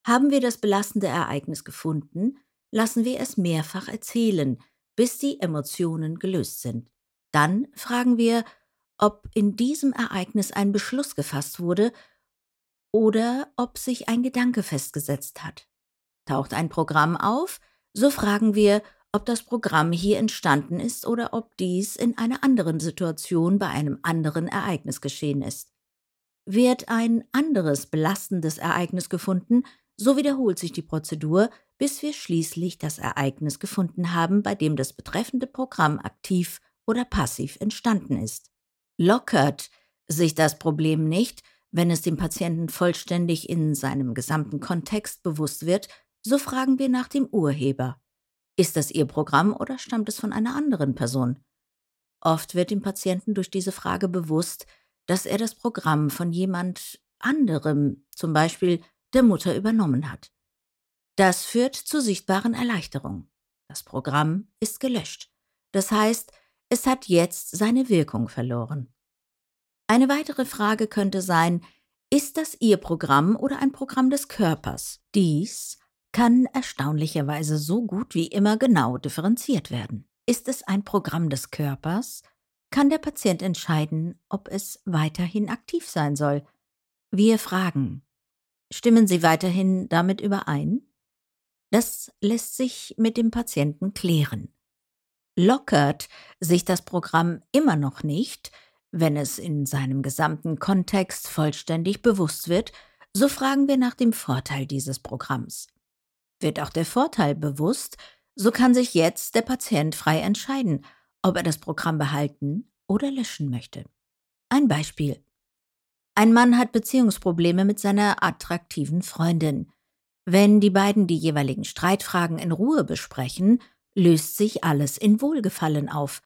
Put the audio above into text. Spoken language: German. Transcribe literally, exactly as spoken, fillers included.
Haben wir das belastende Ereignis gefunden, lassen wir es mehrfach erzählen, bis die Emotionen gelöst sind. Dann fragen wir, ob in diesem Ereignis ein Beschluss gefasst wurde oder ob sich ein Gedanke festgesetzt hat. Taucht ein Programm auf, so fragen wir, ob das Programm hier entstanden ist oder ob dies in einer anderen Situation bei einem anderen Ereignis geschehen ist. Wird ein anderes belastendes Ereignis gefunden, so wiederholt sich die Prozedur, bis wir schließlich das Ereignis gefunden haben, bei dem das betreffende Programm aktiv oder passiv entstanden ist. Lockert sich das Problem nicht, wenn es dem Patienten vollständig in seinem gesamten Kontext bewusst wird, so fragen wir nach dem Urheber. Ist das Ihr Programm oder stammt es von einer anderen Person? Oft wird dem Patienten durch diese Frage bewusst, dass er das Programm von jemand anderem, zum Beispiel der Mutter, übernommen hat. Das führt zu sichtbaren Erleichterung. Das Programm ist gelöscht. Das heißt, es hat jetzt seine Wirkung verloren. Eine weitere Frage könnte sein, ist das Ihr Programm oder ein Programm des Körpers? Dies kann erstaunlicherweise so gut wie immer genau differenziert werden. Ist es ein Programm des Körpers, kann der Patient entscheiden, ob es weiterhin aktiv sein soll. Wir fragen, stimmen Sie weiterhin damit überein? Das lässt sich mit dem Patienten klären. Lockert sich das Programm immer noch nicht, wenn es in seinem gesamten Kontext vollständig bewusst wird, so fragen wir nach dem Vorteil dieses Programms. Wird auch der Vorteil bewusst, so kann sich jetzt der Patient frei entscheiden, ob er das Programm behalten oder löschen möchte. Ein Beispiel. Ein Mann hat Beziehungsprobleme mit seiner attraktiven Freundin. Wenn die beiden die jeweiligen Streitfragen in Ruhe besprechen, löst sich alles in Wohlgefallen auf.